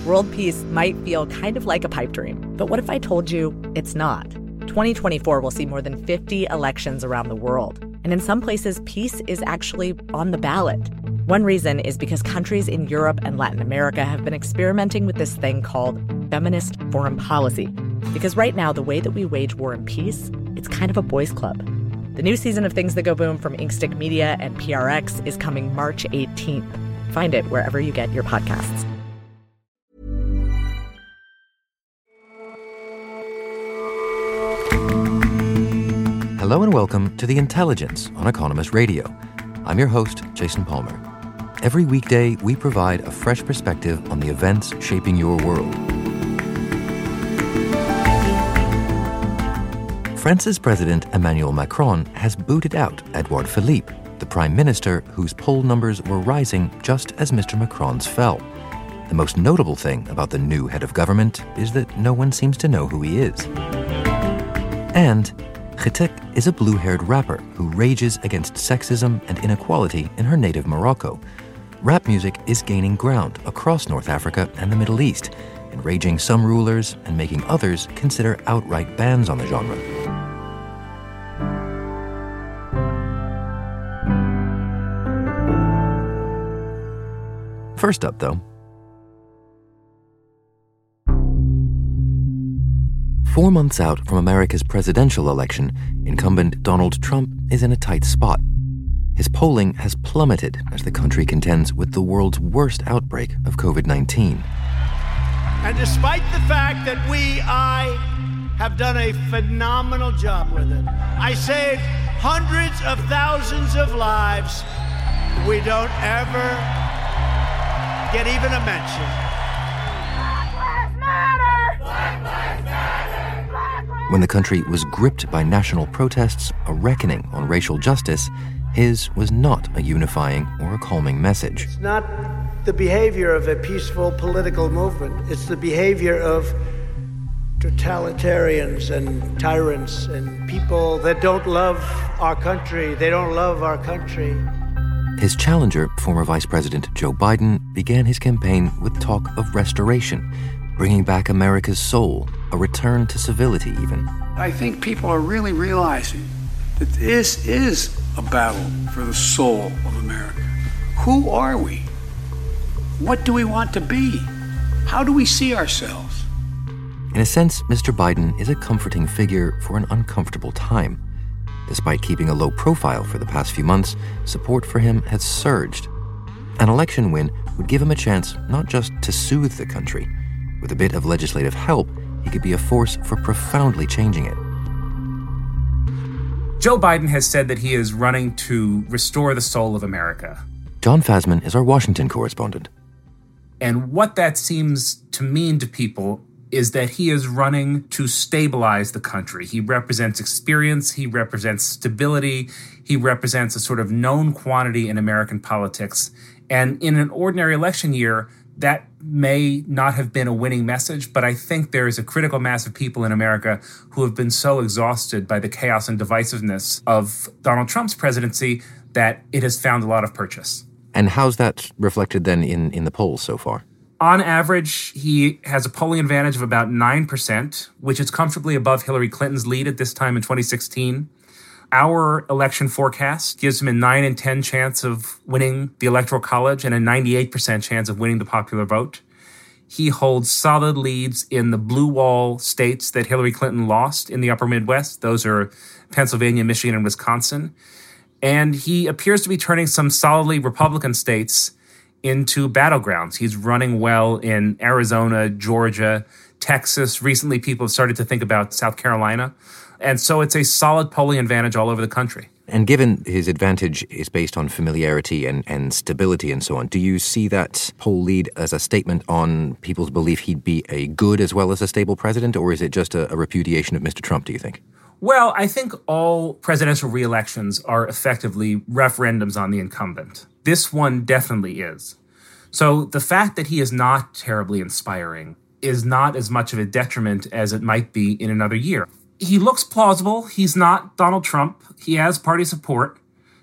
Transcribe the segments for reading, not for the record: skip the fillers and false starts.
World peace might feel kind of like a pipe dream, but what if I told you it's not? 2024 will see more than 50 elections around the world, and in some places, peace is actually on the ballot. One reason is because countries in Europe and Latin America have been experimenting with this thing called feminist foreign policy. Because right now, the way that we wage war and peace, it's kind of a boys' club. The new season of Things That Go Boom from Inkstick Media and PRX is coming March 18th. Find it wherever you get your podcasts. Hello and welcome to The Intelligence on Economist Radio. I'm your host, Jason Palmer. Every weekday, we provide a fresh perspective on the events shaping your world. France's President Emmanuel Macron has booted out Edouard Philippe, the Prime Minister whose poll numbers were rising just as Mr. Macron's fell. The most notable thing about the new head of government is that no one seems to know who he is. And Getek is a blue-haired rapper who rages against sexism and inequality in her native Morocco. Rap music is gaining ground across North Africa and the Middle East, enraging some rulers and making others consider outright bans on the genre. First up, though, 4 months out from America's presidential election, incumbent Donald Trump is in a tight spot. His polling has plummeted as the country contends with the world's worst outbreak of COVID-19. And despite the fact that I have done a phenomenal job with it, I saved hundreds of thousands of lives, we don't ever get even a mention. Black Lives Matter! Black Lives Matter! Black Lives... When the country was gripped by national protests, a reckoning on racial justice, his was not a unifying or a calming message. It's not the behavior of a peaceful political movement. It's the behavior of totalitarians and tyrants and people that don't love our country. They don't love our country. His challenger, former Vice President Joe Biden, began his campaign with talk of restoration, bringing back America's soul, a return to civility even. I think people are really realizing that this is a battle for the soul of America. Who are we? What do we want to be? How do we see ourselves? In a sense, Mr. Biden is a comforting figure for an uncomfortable time. Despite keeping a low profile for the past few months, support for him has surged. An election win would give him a chance not just to soothe the country. With a bit of legislative help, he could be a force for profoundly changing it. Joe Biden has said that he is running to restore the soul of America. John Fasman is our Washington correspondent. And what that seems to mean to people is that he is running to stabilize the country. He represents experience, he represents stability, he represents a sort of known quantity in American politics. And in an ordinary election year, that may not have been a winning message, but I think there is a critical mass of people in America who have been so exhausted by the chaos and divisiveness of Donald Trump's presidency that it has found a lot of purchase. And how's that reflected then in the polls so far? On average, he has a polling advantage of about 9%, which is comfortably above Hillary Clinton's lead at this time in 2016. Our election forecast gives him a 9 in 10 chance of winning the Electoral College and a 98% chance of winning the popular vote. He holds solid leads in the blue wall states that Hillary Clinton lost in the upper Midwest. Those are Pennsylvania, Michigan, and Wisconsin. And he appears to be turning some solidly Republican states into battlegrounds. He's running well in Arizona, Georgia, Texas. Recently, people have started to think about South Carolina. And so it's a solid polling advantage all over the country. And given his advantage is based on familiarity and stability and so on, do you see that poll lead as a statement on people's belief he'd be a good as well as a stable president, or is it just a repudiation of Mr. Trump, do you think? Well, I think all presidential re-elections are effectively referendums on the incumbent. This one definitely is. So the fact that he is not terribly inspiring is not as much of a detriment as it might be in another year. He looks plausible. He's not Donald Trump. He has party support.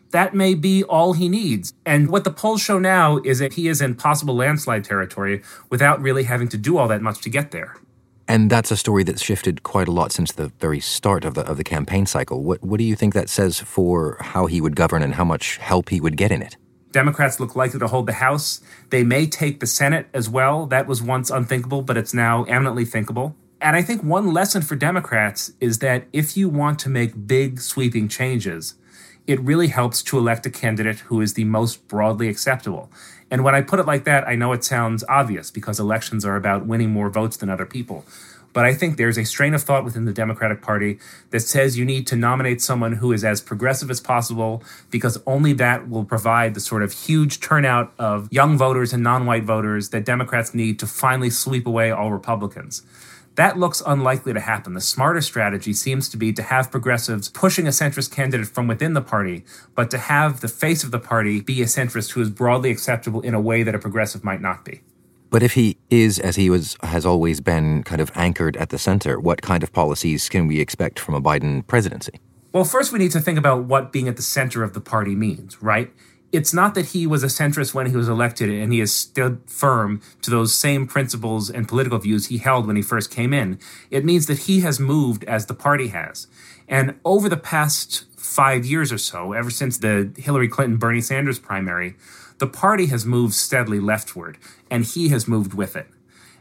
that may be all he needs. And what the polls show now is that he is in possible landslide territory without really having to do all that much to get there. And that's a story that's shifted quite a lot since the very start of the campaign cycle. What do you think that says for how he would govern and how much help he would get in it? Democrats look likely to hold the House. They may take the Senate as well. That was once unthinkable, but it's now eminently thinkable. And I think one lesson for Democrats is that if you want to make big, sweeping changes, it really helps to elect a candidate who is the most broadly acceptable. And when I put it like that, I know it sounds obvious because elections are about winning more votes than other people. But I think there's a strain of thought within the Democratic Party that says you need to nominate someone who is as progressive as possible because only that will provide the sort of huge turnout of young voters and non-white voters that Democrats need to finally sweep away all Republicans. That looks unlikely to happen. The smarter strategy seems to be to have progressives pushing a centrist candidate from within the party, but to have the face of the party be a centrist who is broadly acceptable in a way that a progressive might not be. But if he is, as he has always been, kind of anchored at the center, what kind of policies can we expect from a Biden presidency? Well, first we need to think about what being at the center of the party means, right? It's not that he was a centrist when he was elected and he has stood firm to those same principles and political views he held when he first came in. It means that he has moved as the party has. And over the past 5 years or so, ever since the Hillary Clinton-Bernie Sanders primary, the party has moved steadily leftward, and he has moved with it.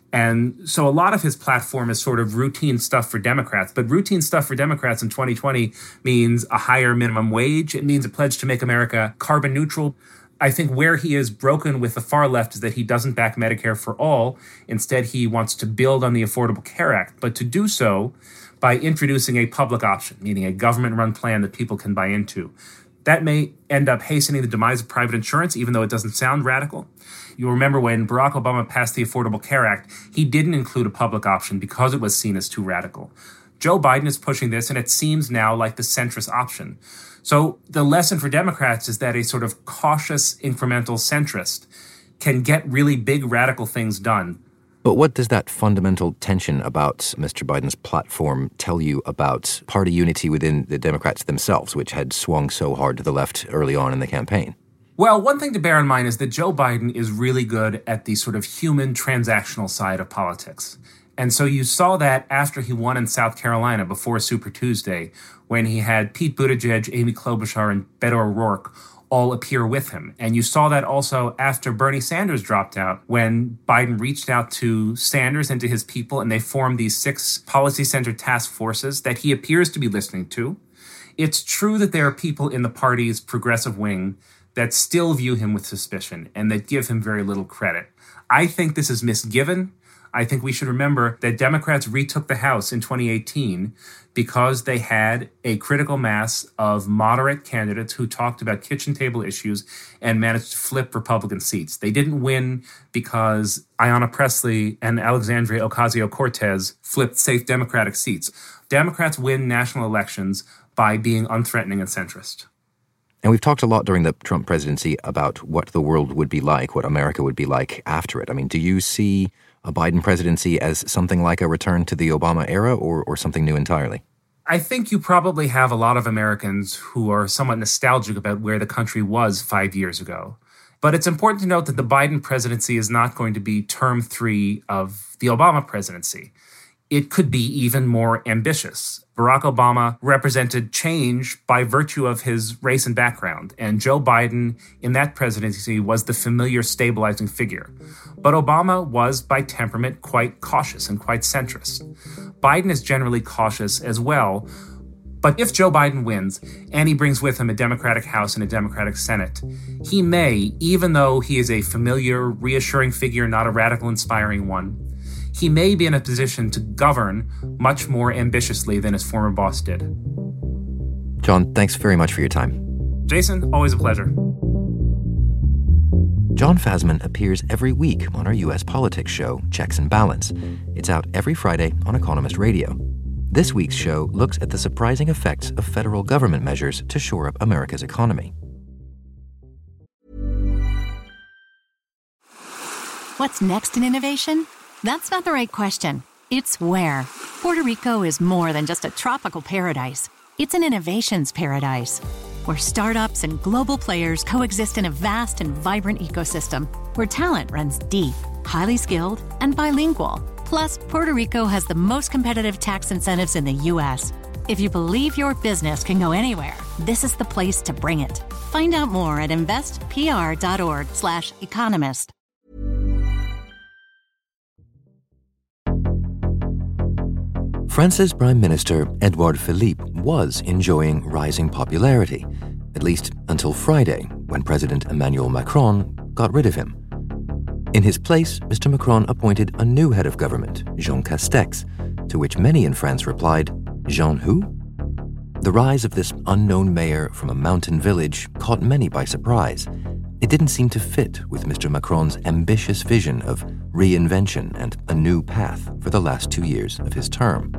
And so a lot of his platform is sort of routine stuff for Democrats. But routine stuff for Democrats in 2020 means a higher minimum wage. It means a pledge to make America carbon neutral. I think where he is broken with the far left is that he doesn't back Medicare for all. Instead, he wants to build on the Affordable Care Act, but to do so by introducing a public option, meaning a government-run plan that people can buy into. That may end up hastening the demise of private insurance, even though it doesn't sound radical. You'll remember when Barack Obama passed the Affordable Care Act, he didn't include a public option because it was seen as too radical. Joe Biden is pushing this, and it seems now like the centrist option. So the lesson for Democrats is that a sort of cautious, incremental centrist can get really big, radical things done. But what does that fundamental tension about Mr. Biden's platform tell you about party unity within the Democrats themselves, which had swung so hard to the left early on in the campaign? Well, one thing to bear in mind is that Joe Biden is really good at the sort of human transactional side of politics. And so you saw that after he won in South Carolina before Super Tuesday, when he had Pete Buttigieg, Amy Klobuchar, and Beto O'Rourke all appear with him. And you saw that also after Bernie Sanders dropped out, when Biden reached out to Sanders and to his people, and they formed these 6 policy-centered task forces that he appears to be listening to. It's true that there are people in the party's progressive wing that still view him with suspicion and that give him very little credit. I think this is misgiven. I think we should remember that Democrats retook the House in 2018 because they had a critical mass of moderate candidates who talked about kitchen table issues and managed to flip Republican seats. They didn't win because Ayanna Pressley and Alexandria Ocasio-Cortez flipped safe Democratic seats. Democrats win national elections by being unthreatening and centrist. And we've talked a lot during the Trump presidency about what the world would be like, what America would be like after it. I mean, do you see a Biden presidency as something like a return to the Obama era or something new entirely? I think you probably have a lot of Americans who are somewhat nostalgic about where the country was 5 years ago. But it's important to note that the Biden presidency is not going to be term 3 of the Obama presidency. It could be even more ambitious. Barack Obama represented change by virtue of his race and background, and Joe Biden in that presidency was the familiar stabilizing figure. But Obama was, by temperament, quite cautious and quite centrist. Biden is generally cautious as well, but if Joe Biden wins, and he brings with him a Democratic House and a Democratic Senate, he may, even though he is a familiar, reassuring figure, not a radical, inspiring one, he may be in a position to govern much more ambitiously than his former boss did. John, thanks very much for your time. Jason, always a pleasure. Jon Fasman appears every week on our U.S. politics show, Checks and Balance. It's out every Friday on Economist Radio. This week's show looks at the surprising effects of federal government measures to shore up America's economy. What's next in innovation? That's not the right question. It's where. Puerto Rico is more than just a tropical paradise. It's an innovations paradise. where startups and global players coexist in a vast and vibrant ecosystem, where talent runs deep, highly skilled, and bilingual. Plus, Puerto Rico has the most competitive tax incentives in the U.S. If you believe your business can go anywhere, this is the place to bring it. Find out more at investpr.org/economist. France's Prime Minister, Edouard Philippe, was enjoying rising popularity, at least until Friday, when President Emmanuel Macron got rid of him. In his place, Mr. Macron appointed a new head of government, Jean Castex, to which many in France replied, Jean who? The rise of this unknown mayor from a mountain village caught many by surprise. It didn't seem to fit with Mr. Macron's ambitious vision of reinvention and a new path for the last 2 years of his term.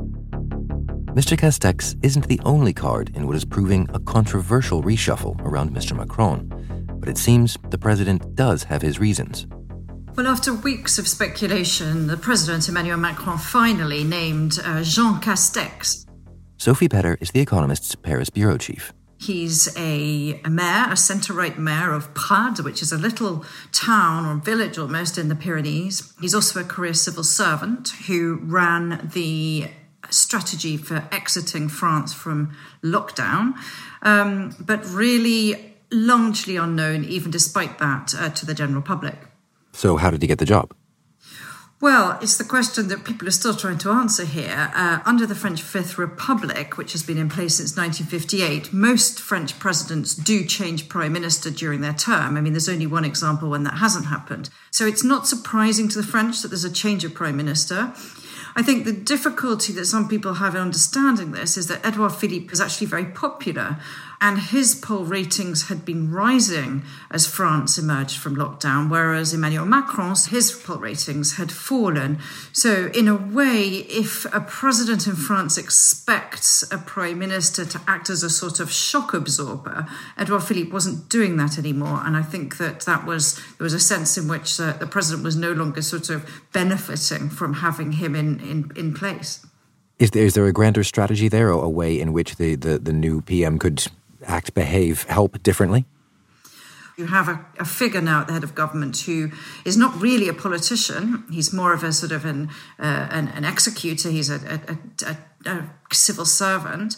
Mr. Castex isn't the only card in what is proving a controversial reshuffle around Mr. Macron, but it seems the president does have his reasons. Well, after weeks of speculation, the president, Emmanuel Macron, finally named Jean Castex. Sophie Petter is The Economist's Paris bureau chief. He's a mayor, a centre-right mayor of Prades, which is a little town or village almost in the Pyrenees. He's also a career civil servant who ran the strategy for exiting France from lockdown, but really largely unknown, even despite that, to the general public. So how did he get the job? Well, it's the question that people are still trying to answer here. Under the French Fifth Republic, which has been in place since 1958, most French presidents do change prime minister during their term. I mean, there's only one example when that hasn't happened. So it's not surprising to the French that there's a change of prime minister. I think the difficulty that some people have in understanding this is that Edouard Philippe is actually very popular, and his poll ratings had been rising as France emerged from lockdown, whereas Emmanuel Macron's, his poll ratings had fallen. So in a way, if a president in France expects a prime minister to act as a sort of shock absorber, Edouard Philippe wasn't doing that anymore. And I think that there was a sense in which the president was no longer sort of benefiting from having him in place. Is there a grander strategy there, or a way in which the new PM could act, behave, help differently? You have a figure now at the head of government who is not really a politician. He's more of a sort of an executor. He's a civil servant,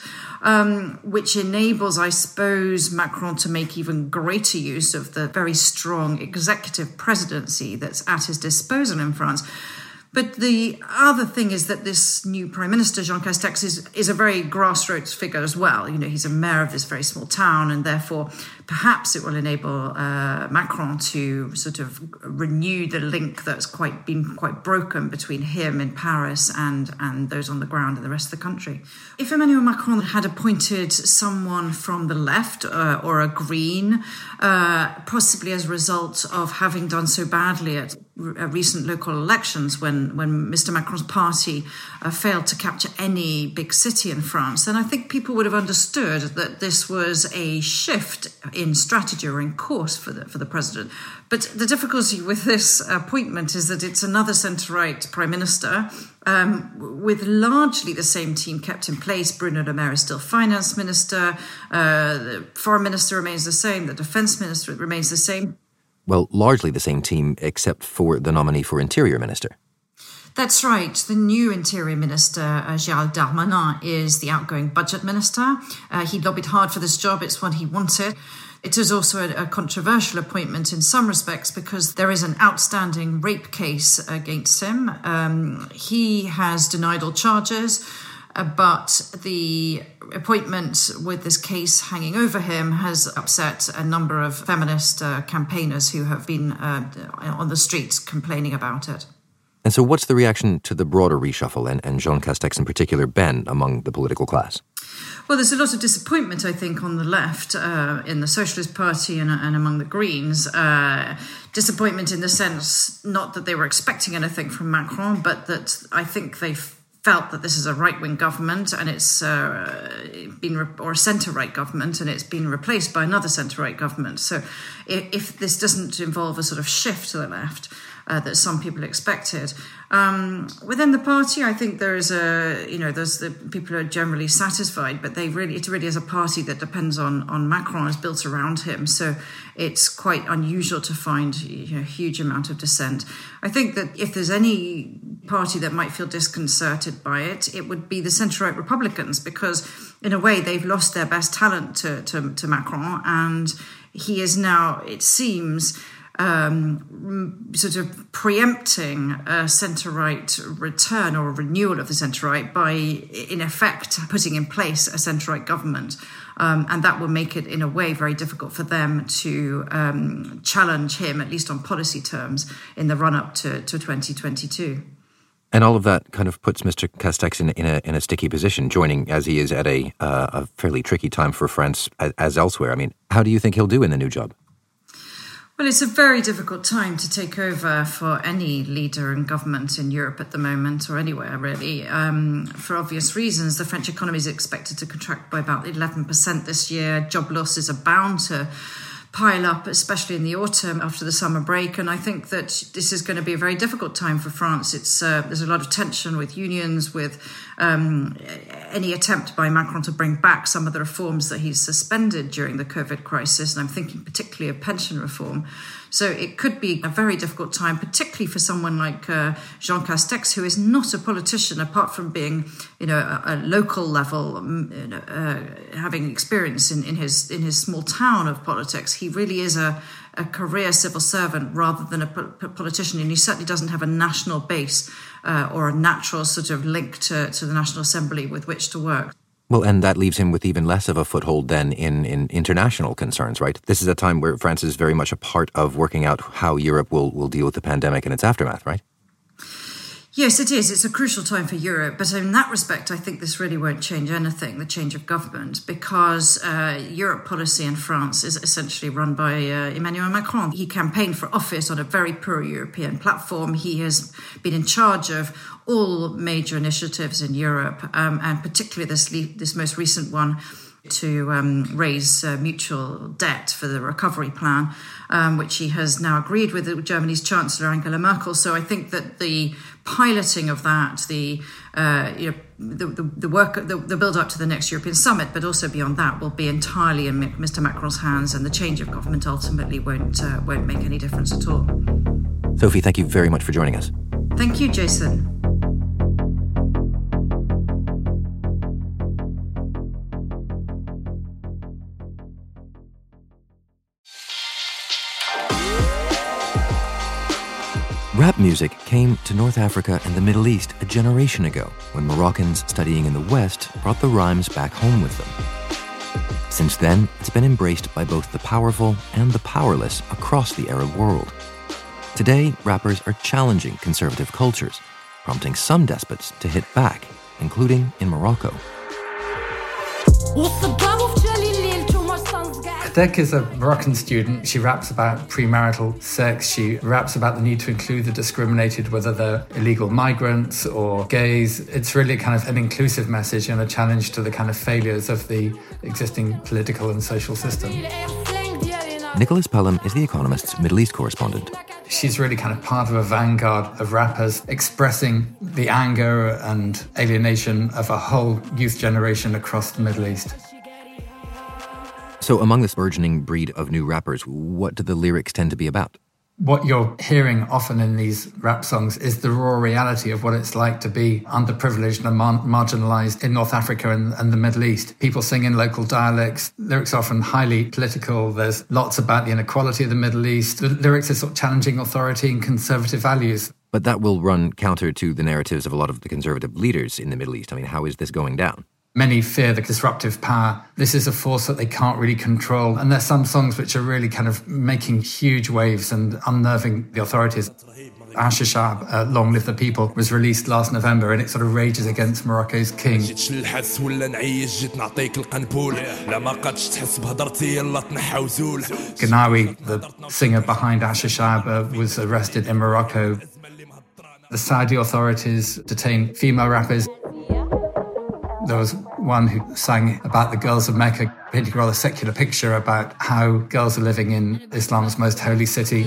which enables, I suppose, Macron to make even greater use of the very strong executive presidency that's at his disposal in France. But the other thing is that this new Prime Minister, Jean Castex, is a very grassroots figure as well. You know, he's a mayor of this very small town, and therefore perhaps it will enable Macron to sort of renew the link that's been quite broken between him in Paris and those on the ground in the rest of the country. If Emmanuel Macron had appointed someone from the left or a Green, possibly as a result of having done so badly at recent local elections when Mr. Macron's party failed to capture any big city in France, then I think people would have understood that this was a shift in strategy or in course for the president. But the difficulty with this appointment is that it's another centre-right prime minister with largely the same team kept in place. Bruno Le Maire is still finance minister. The foreign minister remains the same. The defence minister remains the same. Well, largely the same team, except for the nominee for Interior Minister. That's right. The new Interior Minister, Gérald Darmanin, is the outgoing Budget Minister. He lobbied hard for this job. It's what he wanted. It is also a controversial appointment in some respects because there is an outstanding rape case against him. He has denied all charges, but the appointment with this case hanging over him has upset a number of feminist campaigners who have been on the streets complaining about it. And so what's the reaction to the broader reshuffle and Jean Castex in particular been among the political class? Well, there's a lot of disappointment, I think, on the left, in the Socialist Party and among the Greens. Disappointment in the sense, not that they were expecting anything from Macron, but that I think they felt that this is a right-wing government and it's or a centre-right government, and it's been replaced by another centre-right government. So if this doesn't involve a sort of shift to the left, that some people expected. Within the party, I think there's the people who are generally satisfied, but it really is a party that depends on Macron, is built around him. So it's quite unusual to find a huge amount of dissent. I think that if there's any party that might feel disconcerted by it, it would be the centre-right Republicans, because in a way they've lost their best talent to Macron, and he is now, it seems, sort of preempting a centre-right return or a renewal of the centre-right by, in effect, putting in place a centre-right government. And that will make it, in a way, very difficult for them to challenge him, at least on policy terms, in the run-up to 2022. And all of that kind of puts Mr. Castex in a sticky position, joining, as he is, at a fairly tricky time for France as elsewhere. I mean, how do you think he'll do in the new job? Well, it's a very difficult time to take over for any leader in government in Europe at the moment, or anywhere really. For obvious reasons, the French economy is expected to contract by about 11% this year. Job losses are bound to pile up, especially in the autumn after the summer break. And I think that this is going to be a very difficult time for France. There's a lot of tension with unions, with any attempt by Macron to bring back some of the reforms that he's suspended during the COVID crisis. And I'm thinking particularly of pension reform. So it could be a very difficult time, particularly for someone like Jean Castex, who is not a politician, apart from being, a local level, having experience in his small town of politics. He really is a career civil servant rather than a politician, and he certainly doesn't have a national base or a natural sort of link to the National Assembly with which to work. Well, and that leaves him with even less of a foothold than in international concerns, right? This is a time where France is very much a part of working out how Europe will deal with the pandemic and its aftermath, right? Yes, it is. It's a crucial time for Europe. But in that respect, I think this really won't change anything, the change of government, because Europe policy in France is essentially run by Emmanuel Macron. He campaigned for office on a very pro-European platform. He has been in charge of all major initiatives in Europe, and particularly this most recent one, to raise mutual debt for the recovery plan, which he has now agreed with Germany's Chancellor Angela Merkel. So I think that the piloting of that, the work, the build up to the next European summit, but also beyond that, will be entirely in Mr. Macron's hands, and the change of government ultimately won't make any difference at all. Sophie, thank you very much for joining us. Thank you, Jason. Rap music came to North Africa and the Middle East a generation ago, when Moroccans studying in the West brought the rhymes back home with them. Since then, it's been embraced by both the powerful and the powerless across the Arab world. Today, rappers are challenging conservative cultures, prompting some despots to hit back, including in Morocco. Dek is a Moroccan student. She raps about premarital sex. She raps about the need to include the discriminated, whether they're illegal migrants or gays. It's really kind of an inclusive message and a challenge to the kind of failures of the existing political and social system. Nicholas Pelham is The Economist's Middle East correspondent. She's really kind of part of a vanguard of rappers expressing the anger and alienation of a whole youth generation across the Middle East. So among this burgeoning breed of new rappers, what do the lyrics tend to be about? What you're hearing often in these rap songs is the raw reality of what it's like to be underprivileged and marginalised in North Africa and the Middle East. People sing in local dialects. Lyrics are often highly political. There's lots about the inequality of the Middle East. The lyrics are sort of challenging authority and conservative values. But that will run counter to the narratives of a lot of the conservative leaders in the Middle East. I mean, how is this going down? Many fear the disruptive power. This is a force that they can't really control. And there's some songs which are really kind of making huge waves and unnerving the authorities. Ash Shab, Long Live the People, was released last November, and it sort of rages against Morocco's king. Gnawi, the singer behind Ash Shab, was arrested in Morocco. The Saudi authorities detain female rappers. There was one who sang about the girls of Mecca, painting a rather secular picture about how girls are living in Islam's most holy city.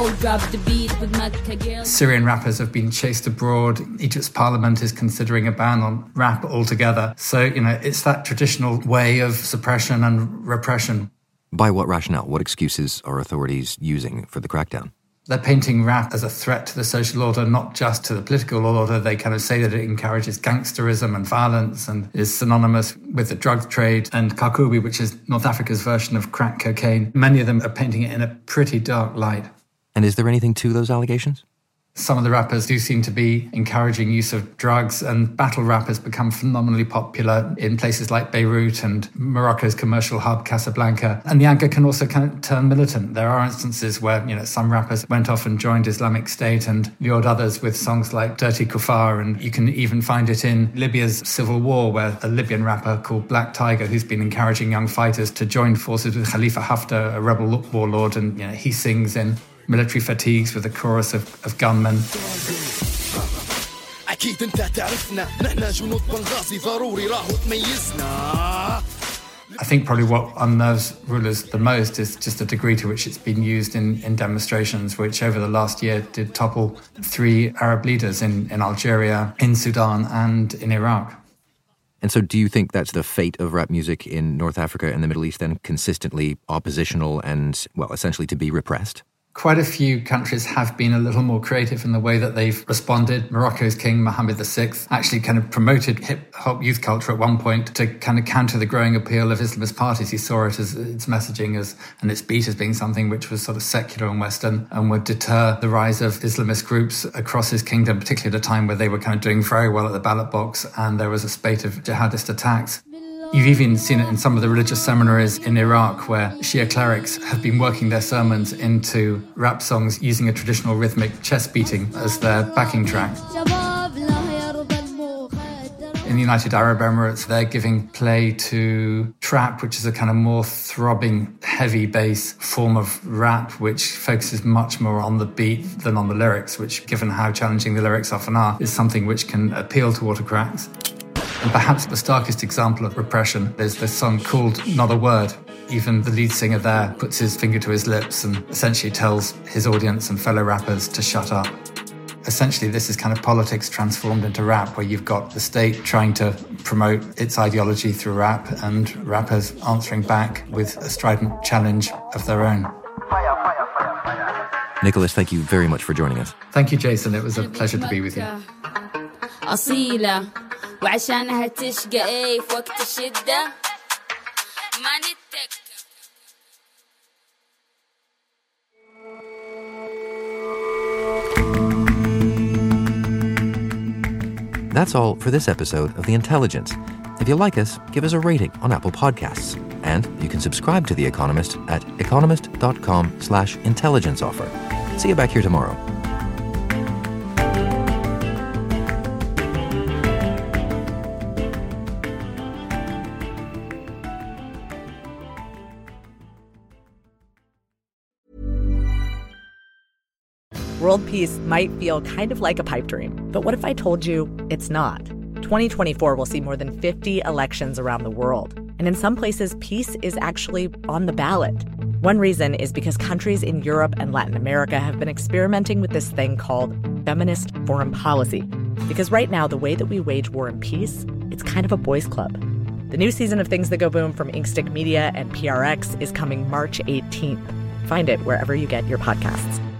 Syrian rappers have been chased abroad. Egypt's parliament is considering a ban on rap altogether. So, it's that traditional way of suppression and repression. By what rationale? What excuses are authorities using for the crackdown? They're painting rap as a threat to the social order, not just to the political order. They kind of say that it encourages gangsterism and violence and is synonymous with the drug trade. And Kakubi, which is North Africa's version of crack cocaine, many of them are painting it in a pretty dark light. And is there anything to those allegations? Some of the rappers do seem to be encouraging use of drugs, and battle rap has become phenomenally popular in places like Beirut and Morocco's commercial hub, Casablanca. And the anger can also kind of turn militant. There are instances where, some rappers went off and joined Islamic State and lured others with songs like Dirty Kuffar. And you can even find it in Libya's civil war, where a Libyan rapper called Black Tiger, who's been encouraging young fighters to join forces with Khalifa Haftar, a rebel warlord, and he sings in military fatigues with a chorus of gunmen. I think probably what unnerves rulers the most is just the degree to which it's been used in demonstrations, which over the last year did topple 3 Arab leaders in Algeria, in Sudan and in Iraq. And so do you think that's the fate of rap music in North Africa and the Middle East, then consistently oppositional and, essentially to be repressed? Quite a few countries have been a little more creative in the way that they've responded. Morocco's King Mohammed VI actually kind of promoted hip-hop youth culture at one point to kind of counter the growing appeal of Islamist parties. He saw it as its messaging and its beat as being something which was sort of secular and Western and would deter the rise of Islamist groups across his kingdom, particularly at a time where they were kind of doing very well at the ballot box and there was a spate of jihadist attacks. You've even seen it in some of the religious seminaries in Iraq where Shia clerics have been working their sermons into rap songs using a traditional rhythmic chest beating as their backing track. In the United Arab Emirates, they're giving play to trap, which is a kind of more throbbing, heavy bass form of rap, which focuses much more on the beat than on the lyrics, which, given how challenging the lyrics often are, is something which can appeal to autocrats. And perhaps the starkest example of repression is this song called Not a Word. Even the lead singer there puts his finger to his lips and essentially tells his audience and fellow rappers to shut up. Essentially, this is kind of politics transformed into rap, where you've got the state trying to promote its ideology through rap and rappers answering back with a strident challenge of their own. Nicholas, thank you very much for joining us. Thank you, Jason. It was a pleasure to be with you. وعشانها تشقى ايه في وقت الشدة ما نتك. That's all for this episode of The Intelligence. If you like us, give us a rating on Apple Podcasts. And you can subscribe to The Economist at economist.com/intelligence offer. See you back here tomorrow. World peace might feel kind of like a pipe dream, but what if I told you it's not? 2024 will see more than 50 elections around the world, and in some places, peace is actually on the ballot. One reason is because countries in Europe and Latin America have been experimenting with this thing called feminist foreign policy. Because right now, the way that we wage war and peace, it's kind of a boys' club. The new season of Things That Go Boom from Inkstick Media and PRX is coming March 18th. Find it wherever you get your podcasts.